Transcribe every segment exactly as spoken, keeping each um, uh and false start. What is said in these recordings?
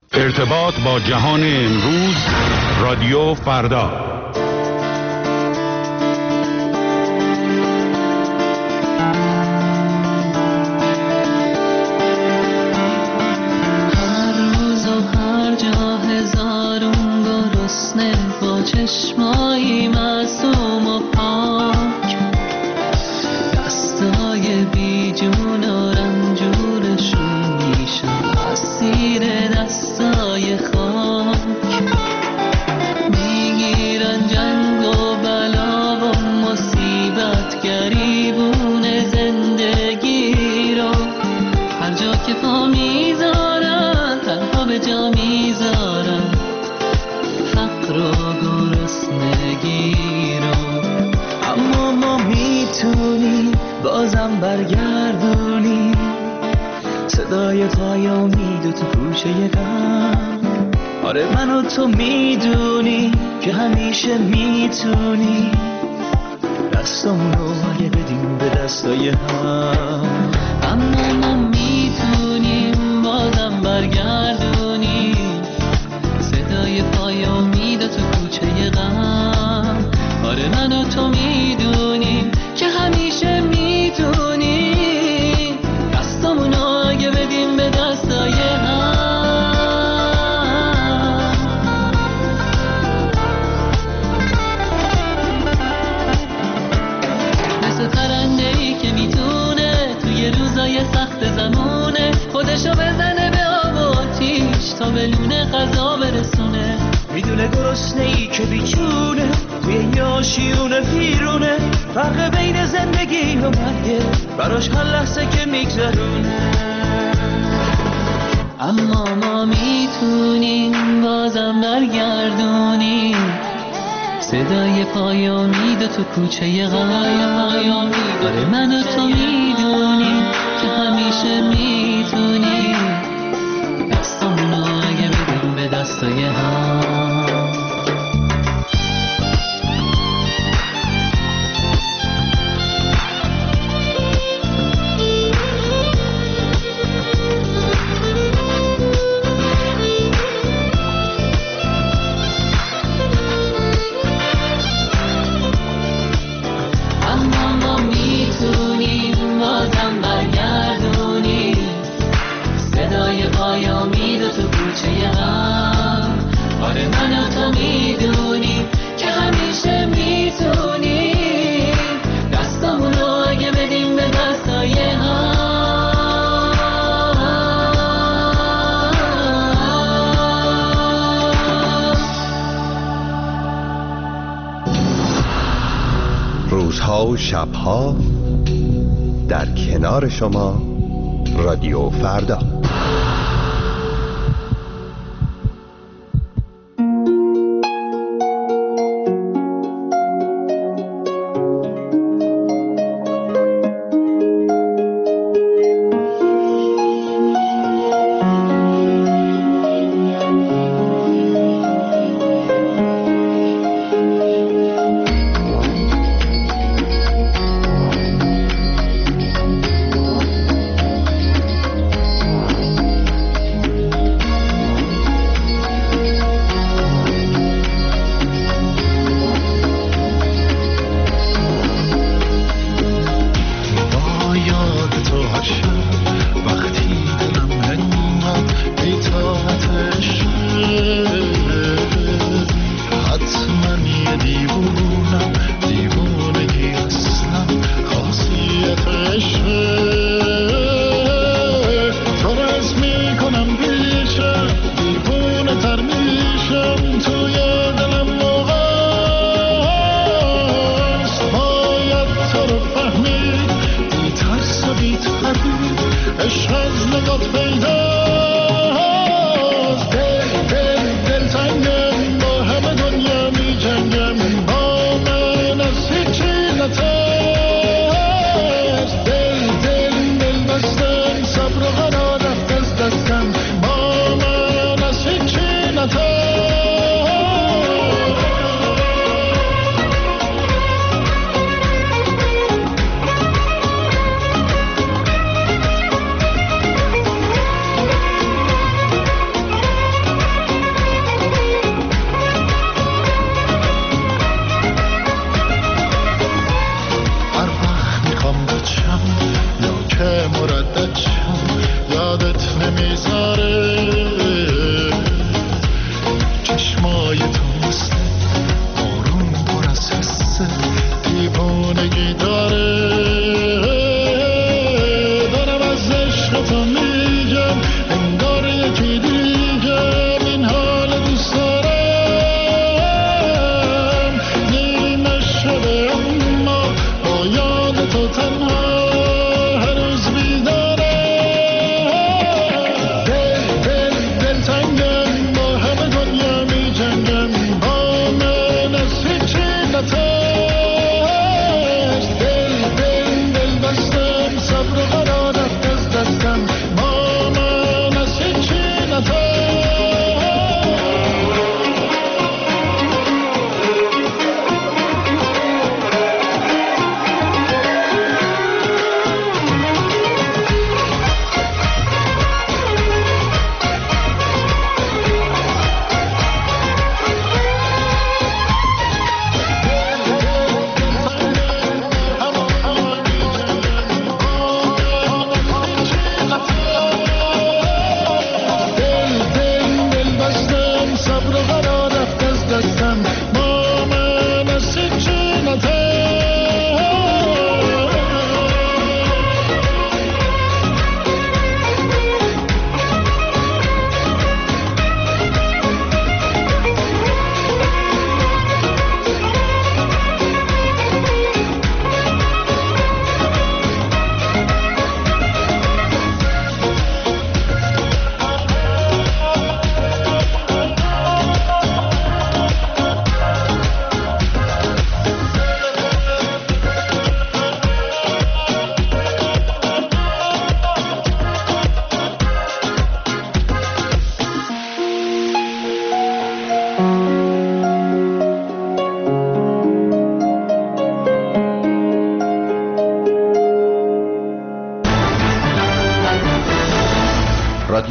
ارتباط با جهان امروز، رادیو فردا. چشمایی معصوم و پاک، دستای بی جون و رنجورشون میشن اسیر دستای خاک. میگیرن جنگ و بلا و مصیبت، گریبون زندگی رو هر جا که پا میذارن تنها به جا میذارن فقر و اما ما میتونیم بازم برگردونیم صدای پای امید و تو کوچه غم. آره من و تو میدونی که همیشه میتونی دستمونو اگه بدیم به دستای هم. اما ما میتونیم بازم برگردونیم صدای پای امید و تو کوچه غم. آره من و تو میدونیم که همیشه میتونیم دستامونو اگه بدیم به دستای هم. مثل پرنده‌ای که میتونه توی روزای سخت زمونه خودشو بزنه به آب و آتیش تا به لونه غذا برسونه. میدونه گرسنه‌ای که بیچونه توی یاشیون پیرونه، فرق بین زندگی و مرگه براش هر لحظه که میگذرونه. اما ما میتونیم بازم برگردونیم صدای پای امید تو کوچه غم. آره من و تو میدونیم که همیشه میتونیم دستامونو اگه بدیم به دستای هم. روزها و شبها در کنار شما، رادیو فردا.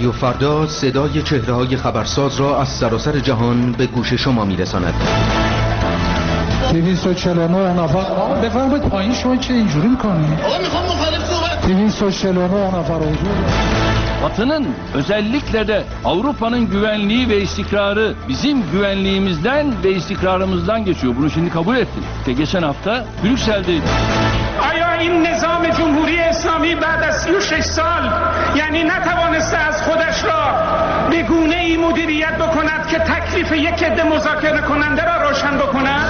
رادیو فردا صدای چهره‌های خبرساز را از سراسر جهان به گوش شما می‌رساند. دویست و چهل و نه نفر بفرمایید پایین. شما چه اینجوری می‌کنید؟ آقا میخوام مخالف صحبت. دویست و چهل و نه nefər huzur. Batı'nın özellikle de Avrupa'nın güvenliği ve istikrarı bizim güvenliğimizden ve istikrarımızdan geçiyor. Bunu şimdi kabul ettim. İşte geçen hafta Brüksel'deydim. آیا این نظام جمهوری اسلامی بعد از سی و شش سال یعنی نتوانسته از خودش را به گونه‌ای مدیریت بکند که تکلیف یک عده مذاکره کننده را روشن بکند؟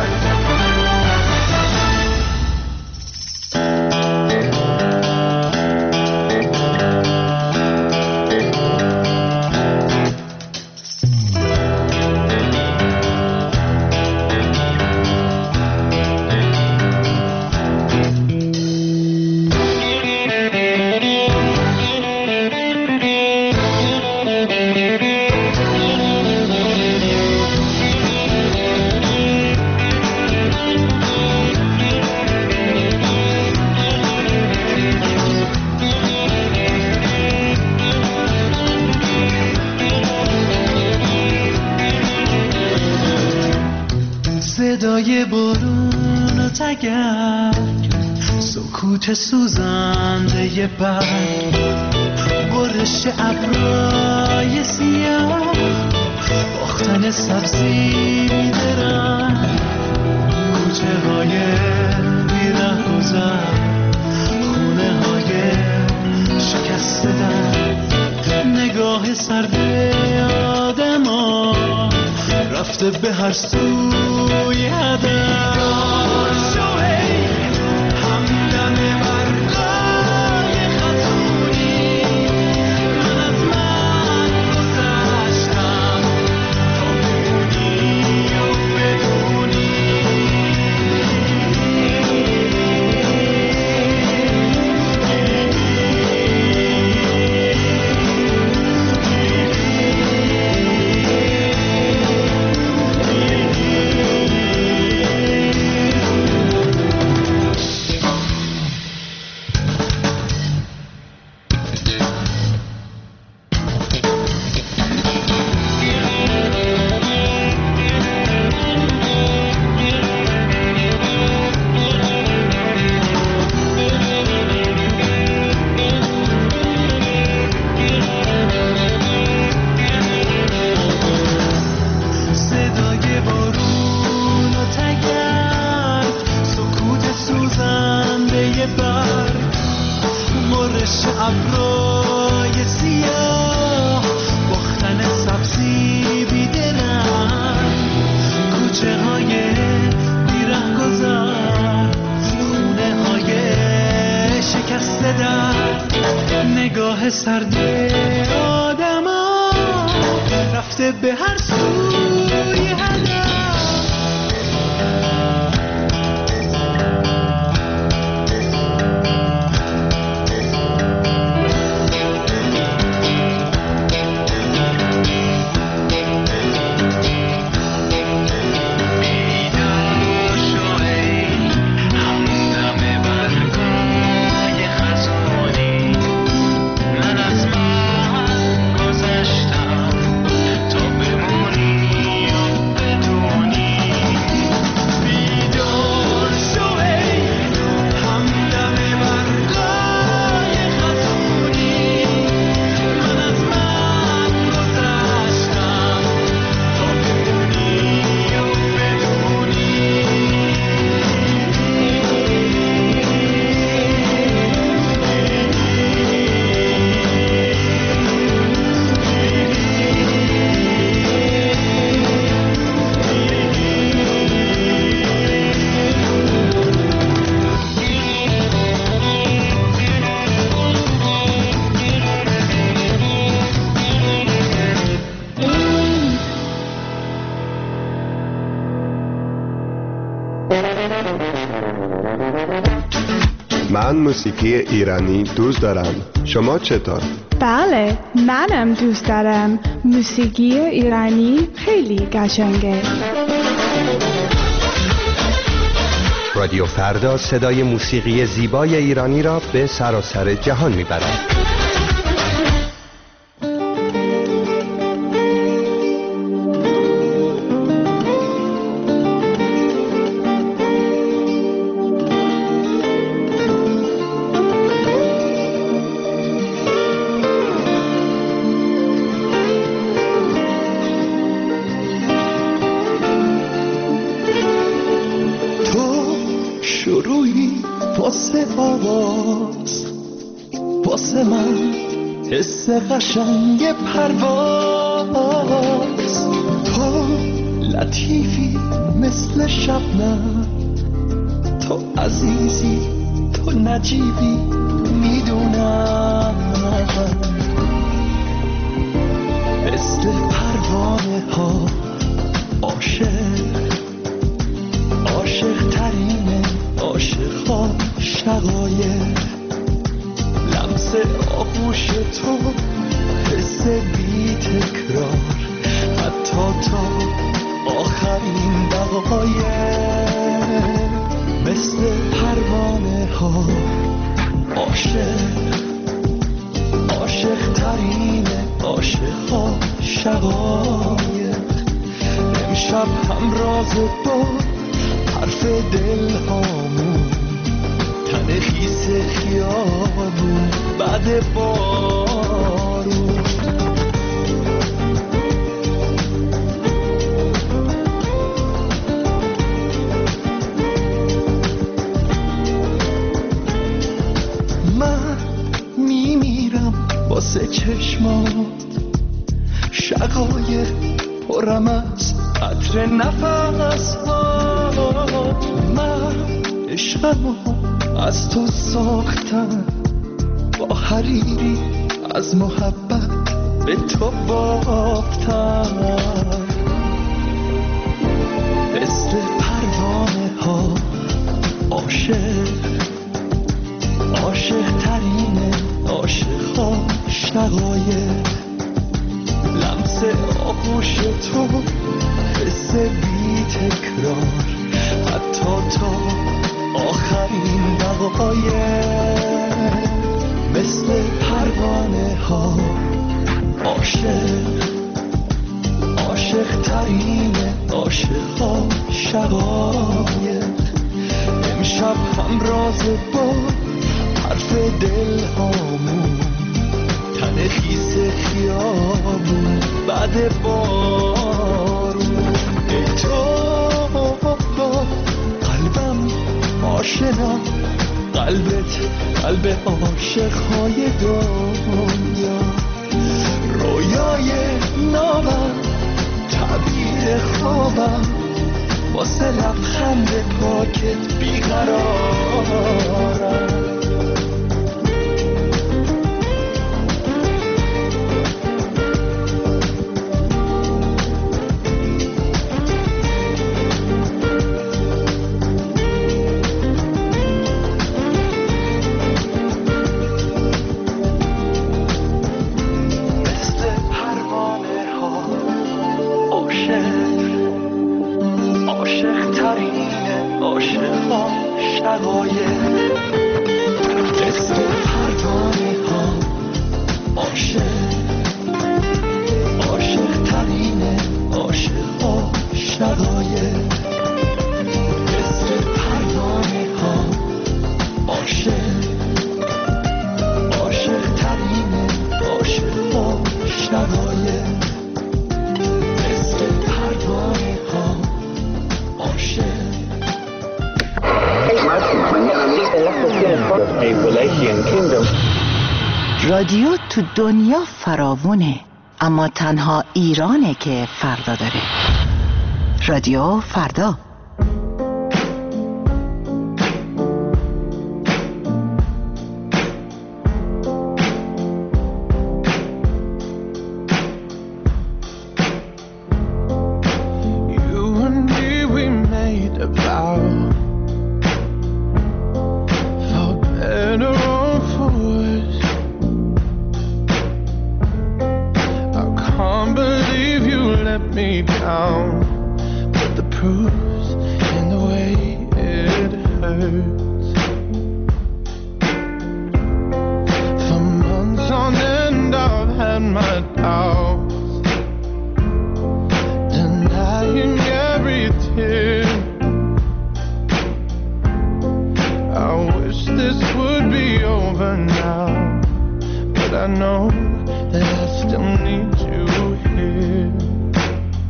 صدای بارون و تگرگ، سکوت سوزنده برگ، برش ابرای سیاه، باختن سبزی بیدرنگ، کوچه های بیره گذر، خونه های شکسته در، نگاه سرد آدم ها رفته به هر سوی هدف. همدم برقای خطونی من از من گذشتم تا بمونی و بدونی. نگاه سرد آدما رفته به هر سوی هدف. من موسیقی ایرانی دوست دارم. شما چطور؟ بله، منم دوست دارم. موسیقی ایرانی خیلی قشنگه. رادیو فردا صدای موسیقی زیبای ایرانی را به سراسر جهان میبرد. واسه آواز، واسه من حس قشنگ پرواز. تو لطیفی مثل شبنم، تو عزیزی، تو نجیبی، میدونم مثل پروانه ها عاشق، عاشق ترینه عاشق ها شقایق. لمس آغوش تو حس بی تکرار، حتی تا آخرین دقایق. مثل پروانه ها عاشق، عاشق ترینه عاشق ها شقایق. امشب همراز با حرف دل هامون، تن خیس خیابون بعد بارون. من میمیرم واسه چشمات، شقایق پرم از عطر نفس ها. من عشقمو از تو ساختم، با حریری از محبت به تو بافتم. مثل پروانه ها عاشق، عاشق ترینه عاشق ها شقایق. لمس آغوش تو حس بی تکرار، حتی تا آخرین دقایق. مثل پروانه ها عاشق، عاشق ترینه عاشق ها شقایق. امشب همراز با حرف دل هامون، تن خیس خیابون بعد بارون. ای تو قلبم آشنا، قلبت قلب عاشق‌های دنیا. رویای نامم، تعبیر خوابم، واسه لبخند پاکت بیقرارم. رادیو تو دنیا فراوونه، اما تنها ایرانه که فردا داره. رادیو فردا.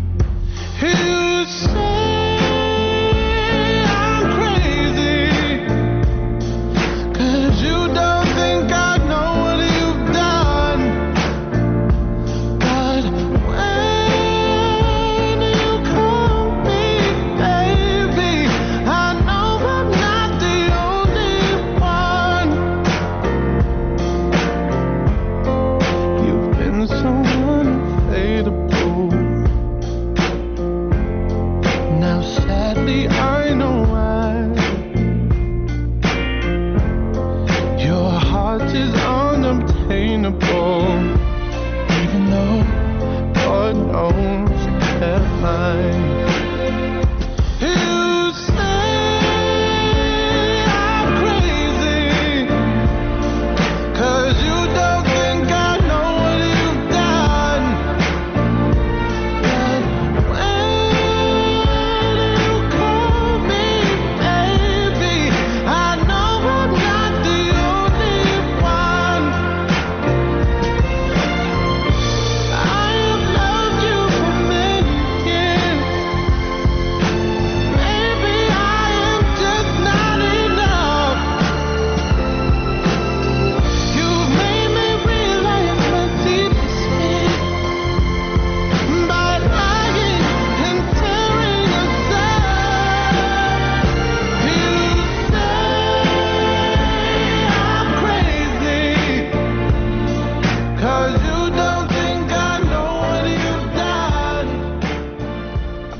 You say I'm crazy.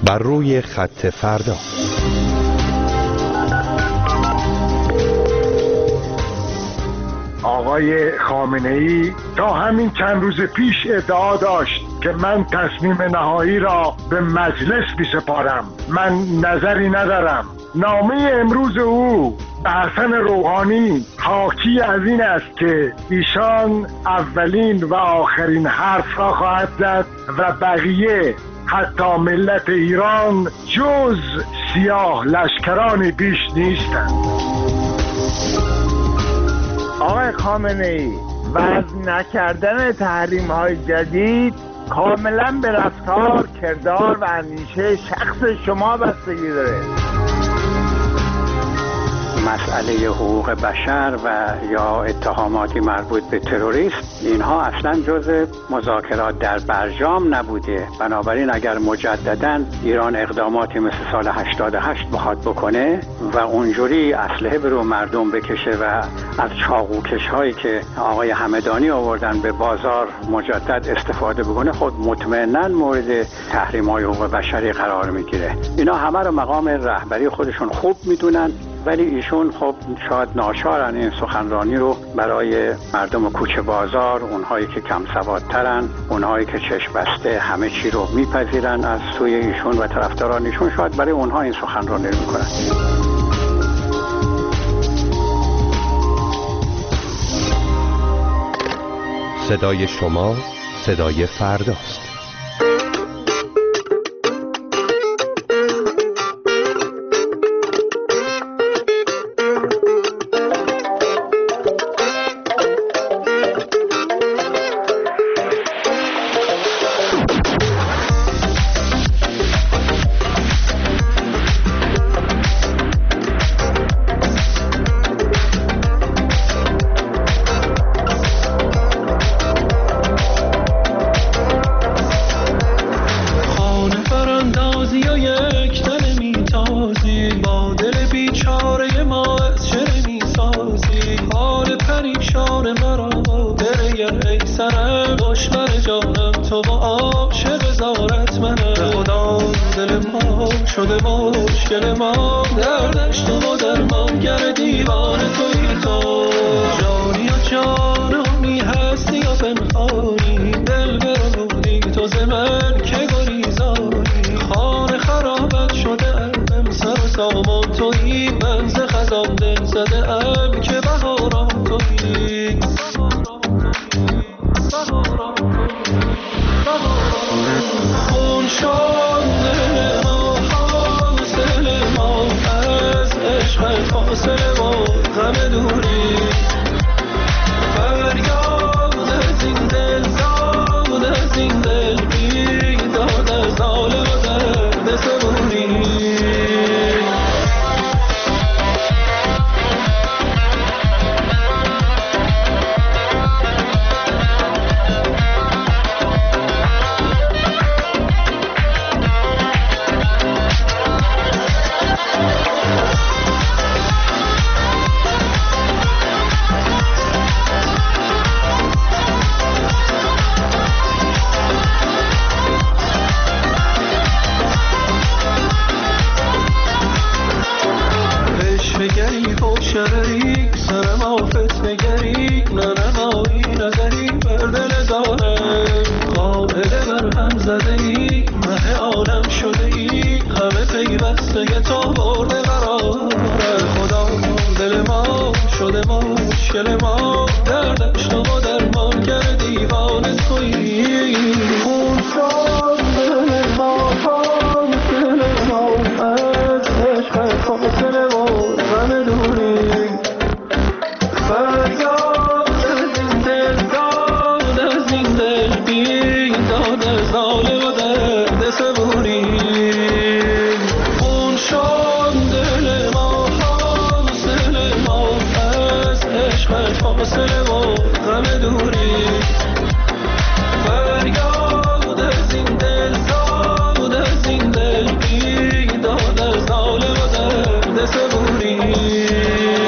بر روی خط فردا. آقای خامنه‌ای تا همین چند روز پیش ادعا داشت که من تصمیم نهایی را به مجلس بسپارم. من نظری ندارم. نامه امروز او حسن روحانی حاکی از این است که ایشان اولین و آخرین حرف را خواهد زد و بقیه حتی ملت ایران جز سیاه لشکران بیش نیستند. آقای خامنه‌ای، وضع نکردن تحریم های جدید کاملا به رفتار، کردار و اندیشه شخص شما بستگی داره. مسئله حقوق بشر و یا اتهاماتی مربوط به تروریسم اینها اصلا جزء مذاکرات در برجام نبوده. بنابراین اگر مجددا ایران اقداماتی مثل سال هشتاد و هشت بخواد بکنه و اونجوری اسلحه به رو مردم بکشه و از چاقوکش هایی که آقای همدانی آوردن به بازار مجدد استفاده بکنه، خود مطمئنا مورد تحریم های حقوق بشری قرار میگیره. اینا همه رو مقام رهبری خودشون خوب میدونن، ولی ایشون خب شاید ناچارن این سخنرانی رو برای مردم کوچه بازار، اونهایی که کم سوادترن، اونهایی که چشم بسته همه چی رو میپذیرن از سوی ایشون و طرفداران ایشون، شاید برای اونها این سخنرانی رو میکنن. صدای شما صدای فرداست. صبوری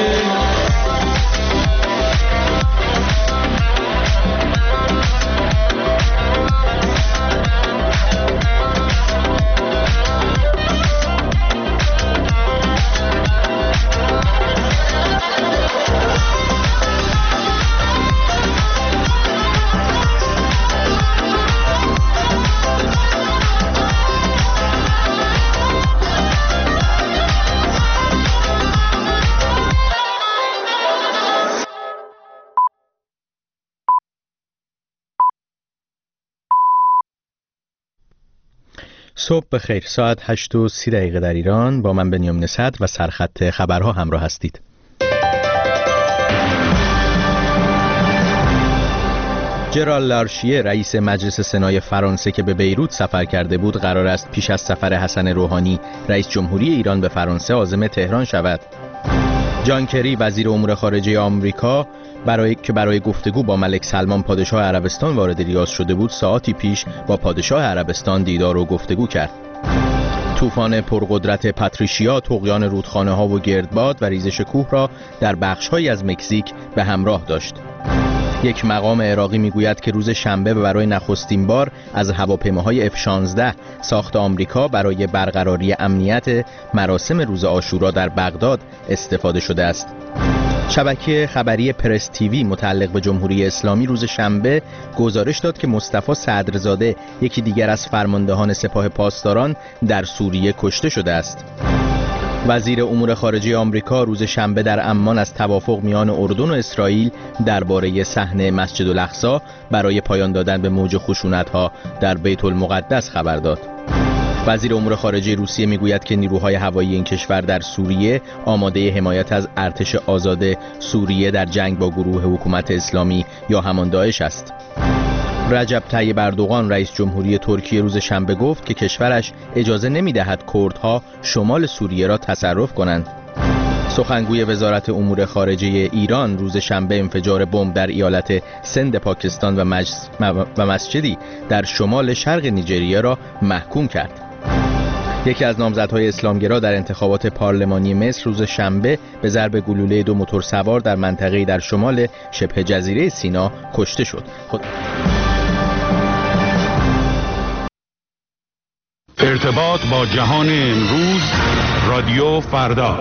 صبح بخیر. ساعت هشت و سی دقیقه در ایران. با من بنیامین صدر و سرخط خبرها همراه هستید. جرال لارشیه رئیس مجلس سنای فرانسه که به بیروت سفر کرده بود قرار است پیش از سفر حسن روحانی رئیس جمهوری ایران به فرانسه عازم تهران شود. جان کری وزیر امور خارجه آمریکا برای که برای گفتگو با ملک سلمان پادشاه عربستان وارد ریاض شده بود ساعتی پیش با پادشاه عربستان دیدار و گفتگو کرد. طوفان پرقدرت پاتریشیا طغیان رودخانه ها و گردباد و ریزش کوه را در بخش‌هایی از مکزیک به همراه داشت. یک مقام عراقی میگوید که روز شنبه برای نخستین بار از هواپیماهای اف شانزده ساخت آمریکا برای برقراری امنیت مراسم روز عاشورا در بغداد استفاده شده است. شبکه خبری پرس تیوی متعلق به جمهوری اسلامی روز شنبه گزارش داد که مصطفی صدرزاده یکی دیگر از فرماندهان سپاه پاسداران در سوریه کشته شده است. وزیر امور خارجه آمریکا روز شنبه در عمان از توافق میان اردن و اسرائیل درباره صحن مسجد الاقصی برای پایان دادن به موج خشونت‌ها در بیت المقدس خبر داد. وزیر امور خارجه روسیه میگوید که نیروهای هوایی این کشور در سوریه آماده حمایت از ارتش آزاد سوریه در جنگ با گروه حکومت اسلامی یا همان داعش است. رجب طیب اردوغان رئیس جمهوری ترکیه روز شنبه گفت که کشورش اجازه نمی‌دهد کردها شمال سوریه را تصرف کنند. سخنگوی وزارت امور خارجه ایران روز شنبه انفجار بمب در ایالت سند پاکستان و, مجز... و مسجدی در شمال شرق نیجریه را محکوم کرد. یکی از نامزدهای اسلامگرا در انتخابات پارلمانی مصر روز شنبه به ضرب گلوله دو موتورسوار در منطقه‌ای در شمال شبه جزیره سینا کشته شد. خود... ارتباط با جهان امروز رادیو فردا.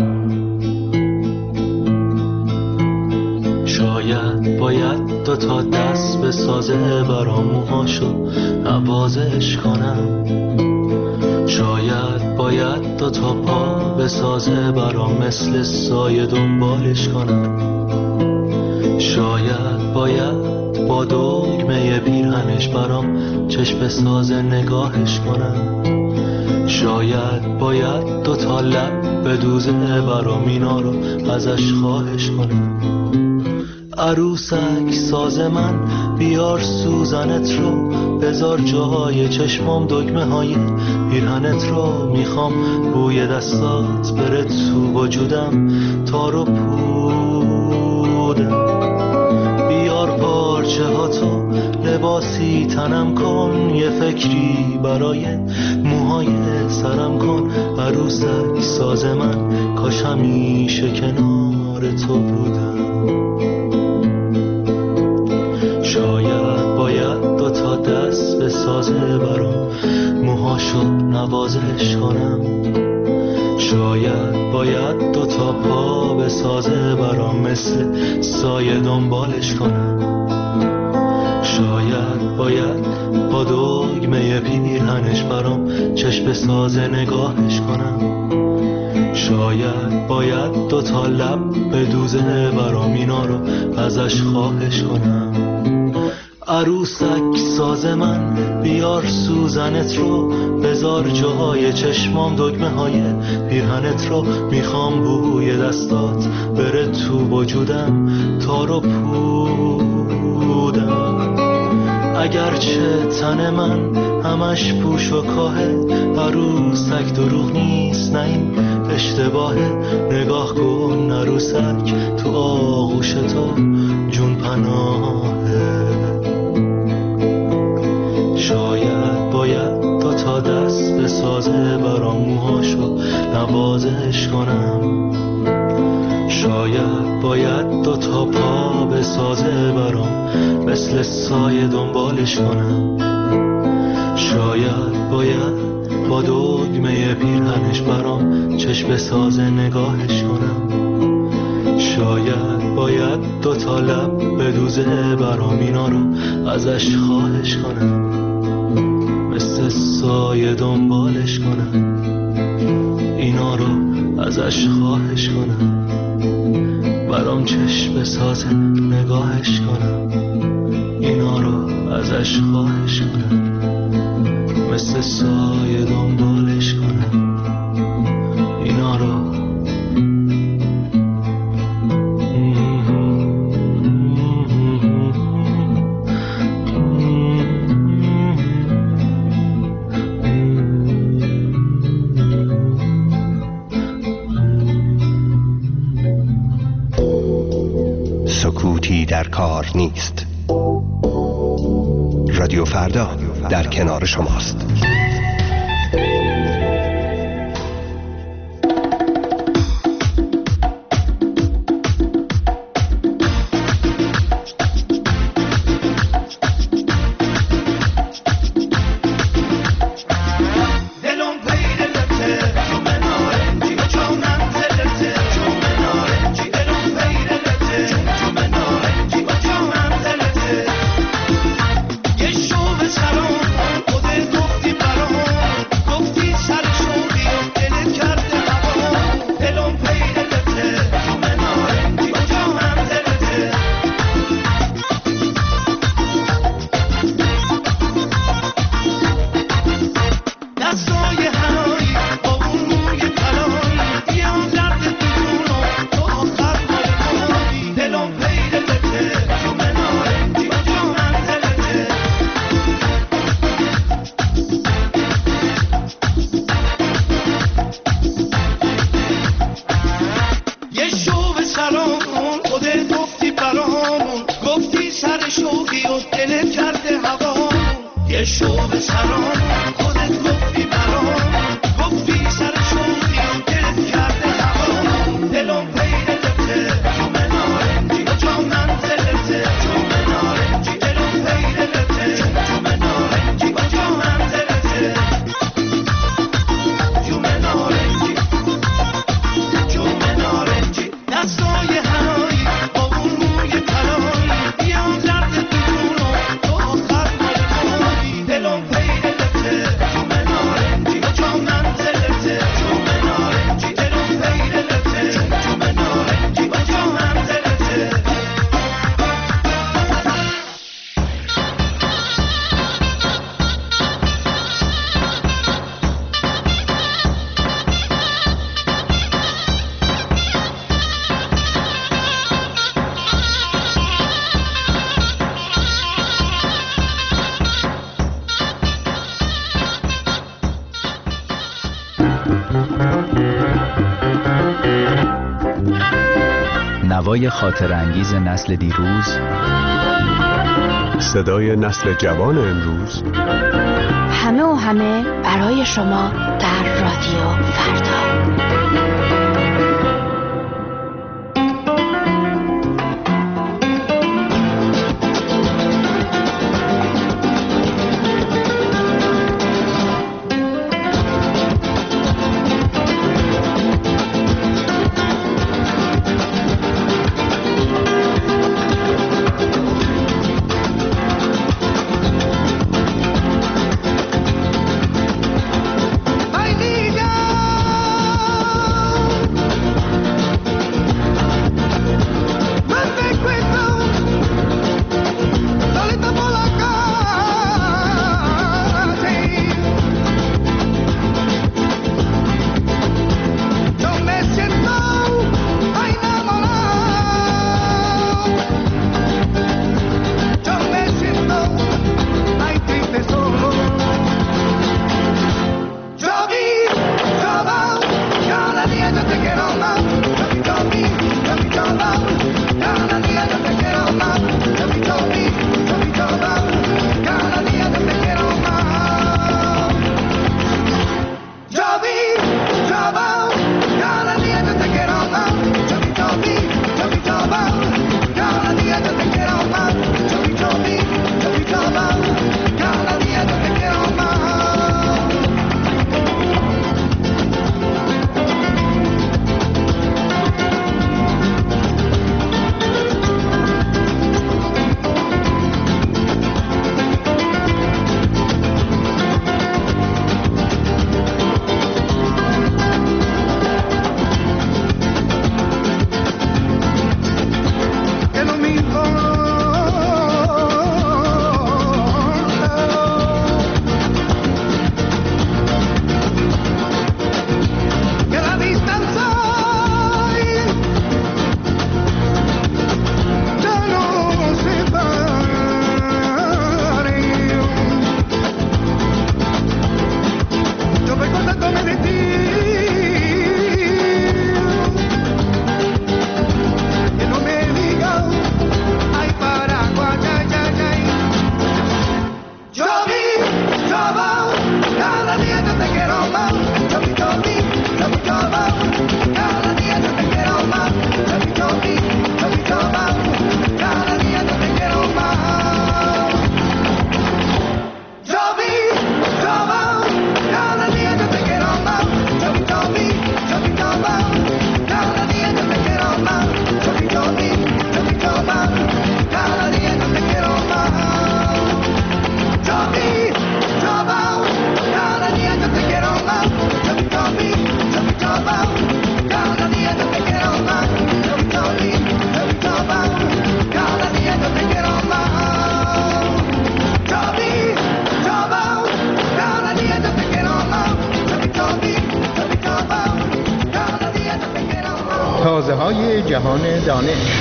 شاید باید دو تا دست به سازه برام موهاشو نوازش کنم. شاید باید دو تا پا به سازه برام مثل سایه دنبالش کنم. شاید باید با دگمه پیرهنش برام چشم سازه نگاهش کنم. شاید باید دو تا لب به دوزه برام اینا رو ازش خواهش کنم. عروسک ساز من بیار سوزنت رو بذار جای چشمام دگمه های پیرهنت رو میخوام بوی دستات بره تو وجودم تا رو پودم. بیار پارچه ها تو لباسی تنم کن یه فکری برای موهای سرم کن. عروسک ساز من کاش همیشه کنار تو بودم. شاید باید دو تا دست به سازه برام موهاشو نوازش کنم. شاید باید دو تا پا به سازه برام مثل سایه دنبالش کنم. شاید باید با دگمه پیرهنش برام چشم سازه نگاهش کنم. شاید باید دو تا لب به دوزه برام اینا رو ازش خواهش کنم. عروسک ساز من بیار سوزنت رو بذار جای چشمام دگمه های پیرهنت رو میخوام بوی دستات بره تو وجودم تا رو پودم. اگرچه تن من همش پوش و کاهه عروسک دروغ نیست نه این اشتباهه. نگاه کن عروسک تو آغوش تو جون پناهه. شاید باید دو تا دست به سازه برام موهاشو نوازش کنم. شاید باید دو تا پا به سازه برام مثل سایه دنبالش کنم. شاید باید با دگمه پیرهنش برام چشم سازه نگاهش کنم. شاید باید دو تا لب به دوزه برام اینا رو ازش خواهش کنم. مثل سایه دنبالش کنم. اینا رو ازش خواهش کنم. برام چشم سازه نگاهش کنم. اینا رو ازش خواهش کنم. مثل سایه دنبالش کنم اینا رو. سکوتی در کار نیست. رادیو فردا در کنار شماست. نوای خاطر انگیز نسل دیروز، صدای نسل جوان امروز، همه و همه برای شما در رادیو فردا. سازه‌های جهان دانش.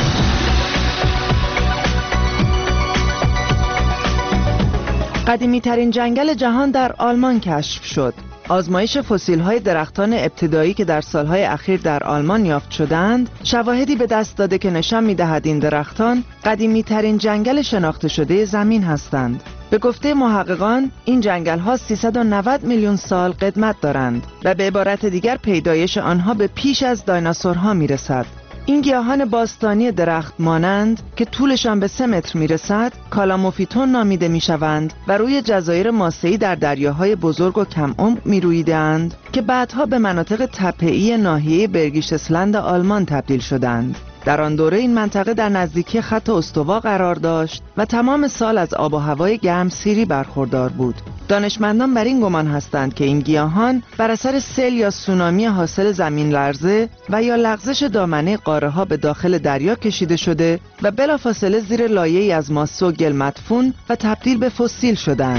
قدیمی ترین جنگل جهان در آلمان کشف شد. آزمایش فسیل‌های درختان ابتدایی که در سالهای اخیر در آلمان یافت شدند، شواهدی به دست داده که نشان می‌دهد این درختان قدیمی ترین جنگل شناخته شده زمین هستند. به گفته محققان، این جنگل‌ها سیصد و نود میلیون سال قدمت دارند و به عبارت دیگر پیدایش آنها به پیش از دایناسورها می‌رسد. این گیاهان باستانی درخت مانند که طولشان به سه متر میرسد کالاموفیتون نامیده میشوند و روی جزایر ماسه‌ای در دریاهای بزرگ و کم عمق میرویدند که بعدها به مناطق تپه‌ای ناحیه برگیشتسلند آلمان تبدیل شدند. در آن دوره این منطقه در نزدیکی خط استوا قرار داشت و تمام سال از آب و هوای گرمسیری برخوردار بود. دانشمندان بر این گمان هستند که این گیاهان بر اثر سیل یا سونامی حاصل زمین لرزه و یا لغزش دامنه قاره‌ها به داخل دریا کشیده شده و بلافاصله زیر لایه‌ای از ماسه و گل مدفون و تبدیل به فسیل شدند.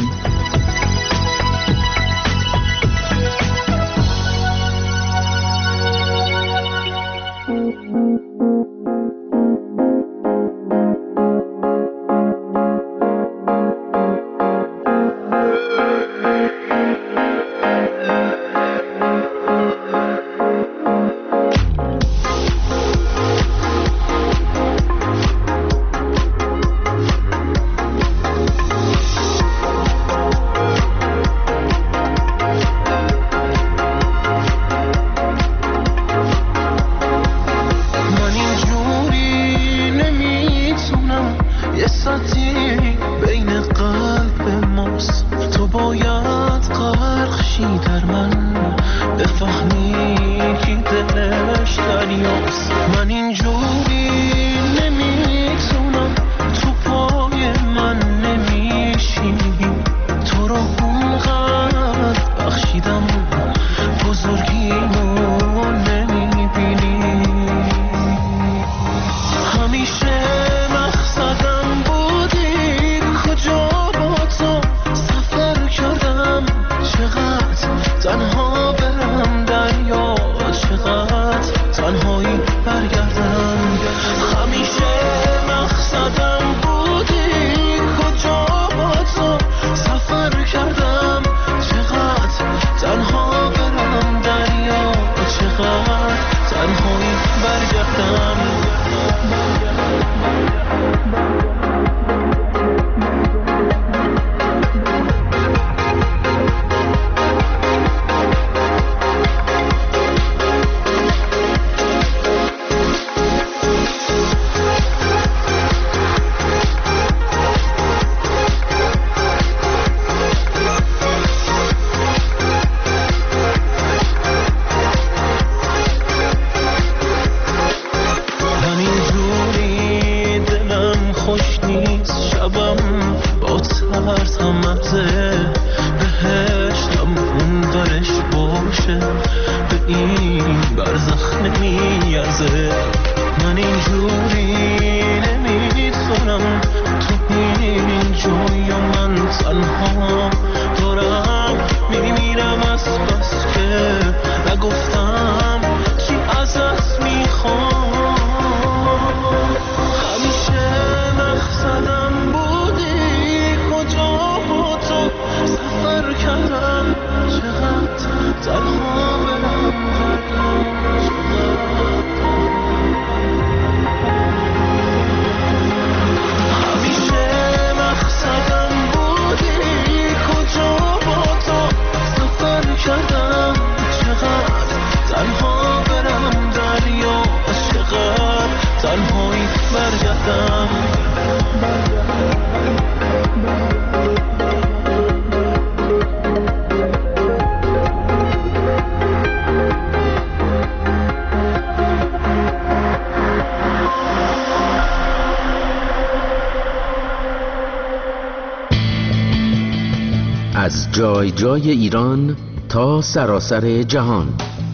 از جای جای ایران تا سراسر جهان،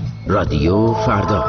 رادیو فردا.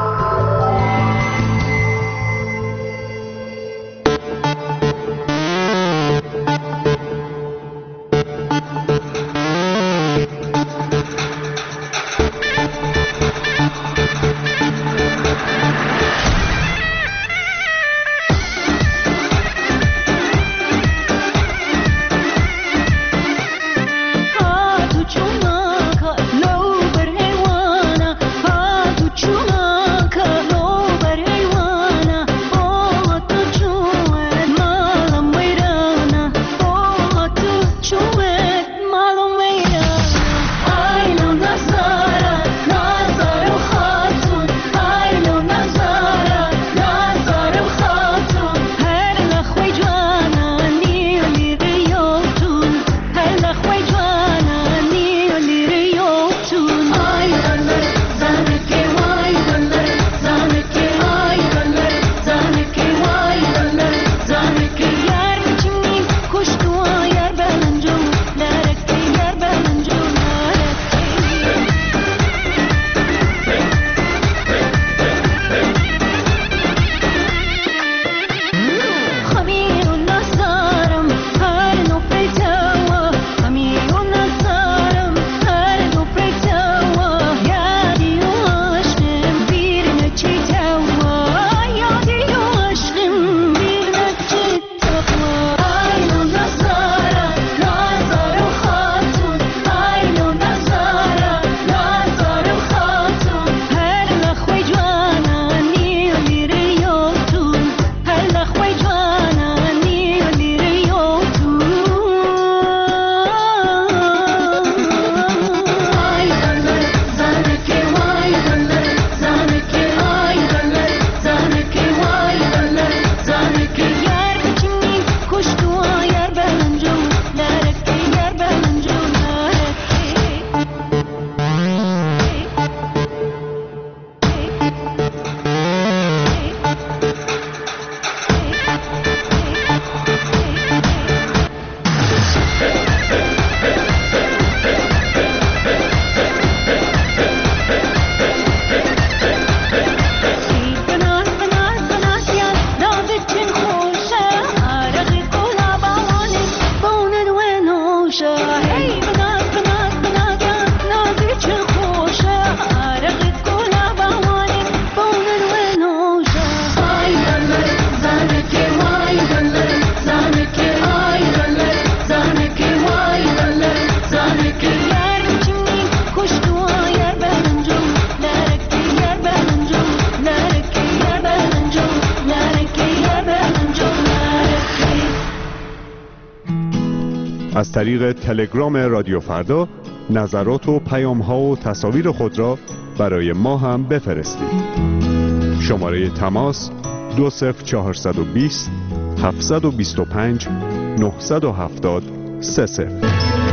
طریق تلگرام رادیو فردا نظرات و پیام ها و تصاویر خود را برای ما هم بفرستید. شماره تماس دو صفر چهارصد و بیست هفتصد و بیست و پنج نهصد و هفتاد سه صفر.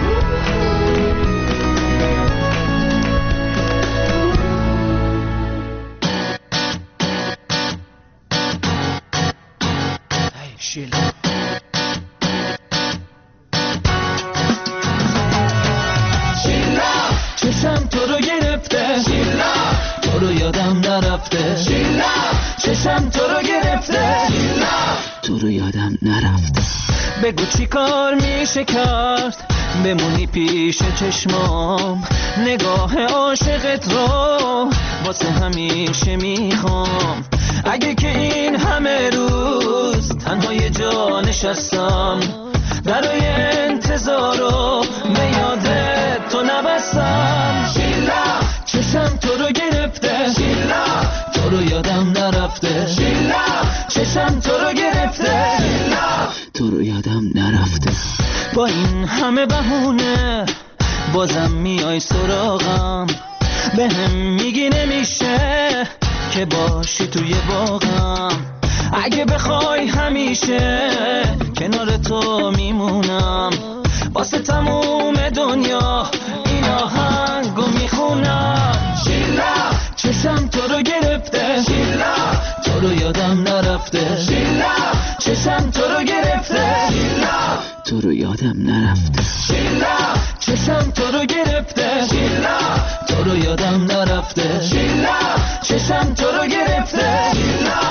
چشم تو رو گرفته شیلا، تو رو یادم نرفته شیلا، چشم تو رو گرفته شیلا، تو رو یادم نرفته. بگو چی کار میشه کرد بمونی پیش چشمام، نگاه عاشقت رو واسه همیشه میخوام. اگه که این همه روز تنها یه جا نشستم، درای انتظار و به یادت تو نبستم. شیلا چشم تو رو گرفته شیلا، تو رو یادم نرفته شیلا، چشم تو رو گرفته شیلا، تو رو یادم نرفته. با این همه بهونه بازم میای سراغم، به هم میگی نمیشه که باشی توی باغم. اگه بخوای همیشه کنار تو میمونم، واسه تموم دنیا این آهنگو میخونم. شیلا چشم تو رو گرفته شیلا، تو رو یادم نرفته شیلا، چشم تو رو گرفته شیلا، تو رو یادم نرفته شیلا، چشم تو رو گرفته شیلا، تو رو یادم نرفته شیلا، چشم تو رو گرفته شیلا.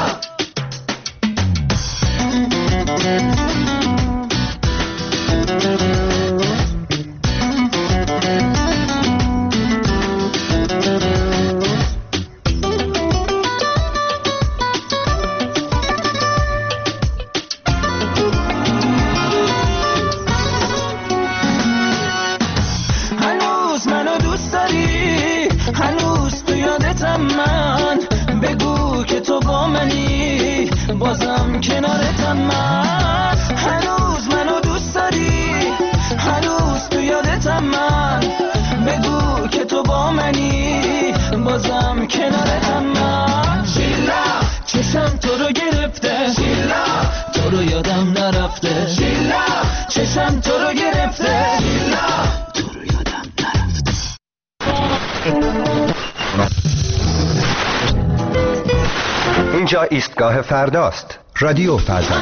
هنوز منو دوست داری، هنوز تو یادتم من، بگو که تو با منی بازم کنارتم من. هنوز منو دوست داری، هنوز تو یادتم من، بگو که تو با منی بازم کنارتم من. شیلا چشم تو رو گرفته شیلا، تو رو یادم نرفته شیلا، چشم تو رو گرفته شیلا، تو رو یادم نرفته. اینجا ایستگاه فرداست. رادیو فردا.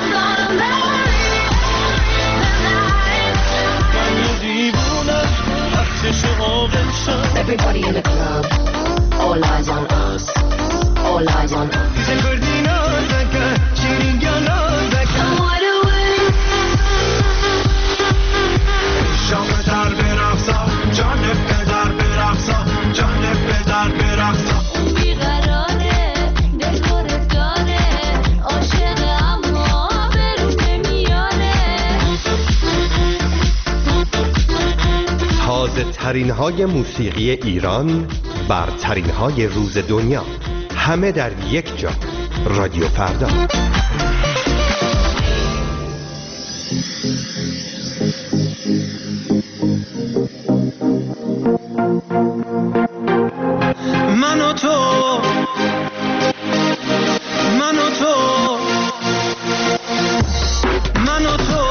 Everybody in the club, all eyes on us, all eyes on us. شام در برقصا، جان پدر برقصا، جان پدر برقصا. اون بیقراره، دلخورت داره، عاشق اما به رو نمیاره. تازه ترین های موسیقی ایران، برترین های روز دنیا، همه در یک جا. رادیو فردا. من و تو، من و تو، من و تو.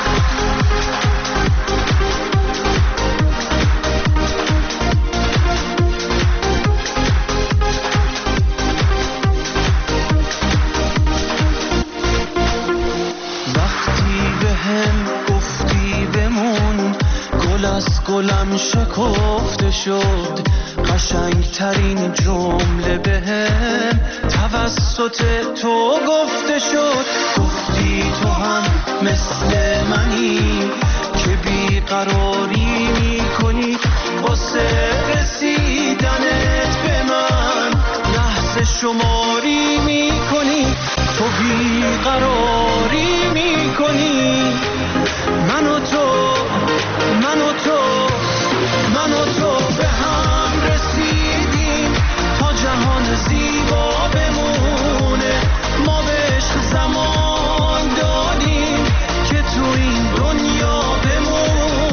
وقتی به هم گفتی بمون، گل از گلم شکفته شد. قشنگ ترین جمله به هم توسط تو گفته شد. گفتی تو هم مثل منی که بیقراری میکنی واسه رسیدنت به من، لحظه شماری میکنی، تو بیقراری میکنی. من و تو، من و تو، من و تو به هم رسیدیم تا جهان زیبا بمونه. ما به عشق زمان دادیم که تو این دنیا بمونه.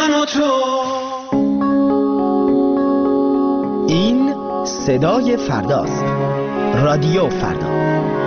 من و تو. این صدای فرداست. رادیو فردا.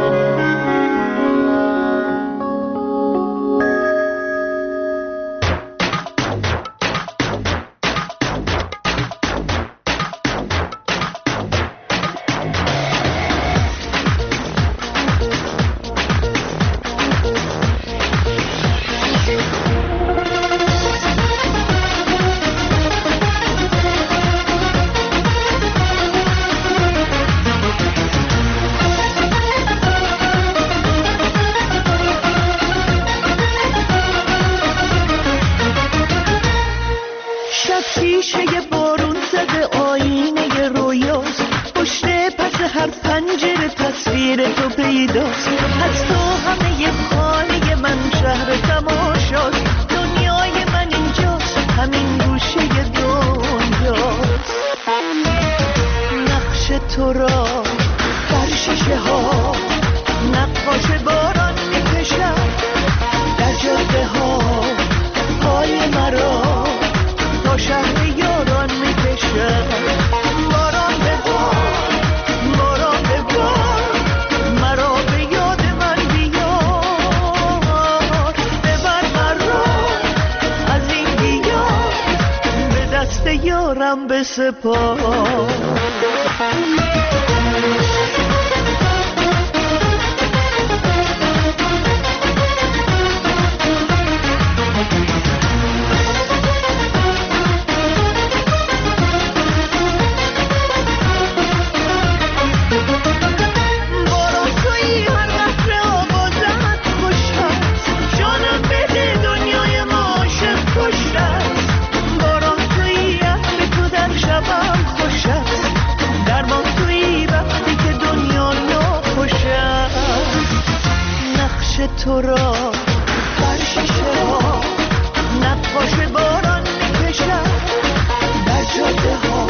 تو را بر شیشه ها نقاش باران میکشد، در جاده ها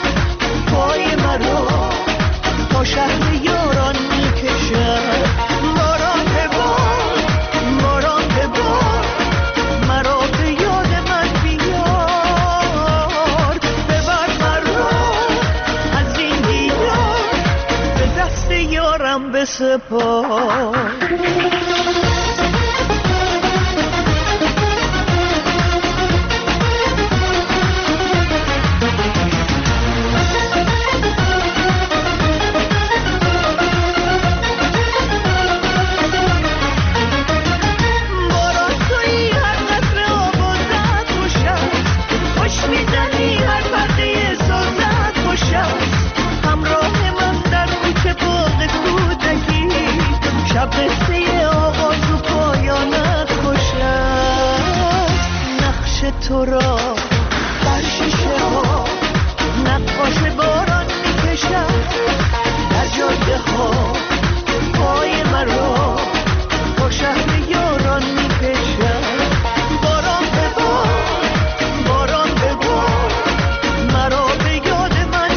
پای مرا تا شهر یاران میکشد. باران به بار، باران به بار، مرا به یاد من بیار. ببر مرا از این دیار، به دست یارم بسپار. تو را بر شیشه ها نقاش باران میکشد، در جاده ها پای مرا با شهر یاران میکشد. باران به بار، باران به بار، مرا به یاد من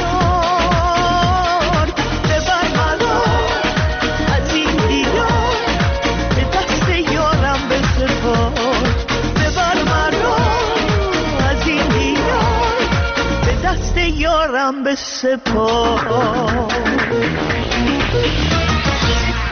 بیار. ببر مرا از این دیار، به دست یارم بسپار. یارم به سپاه.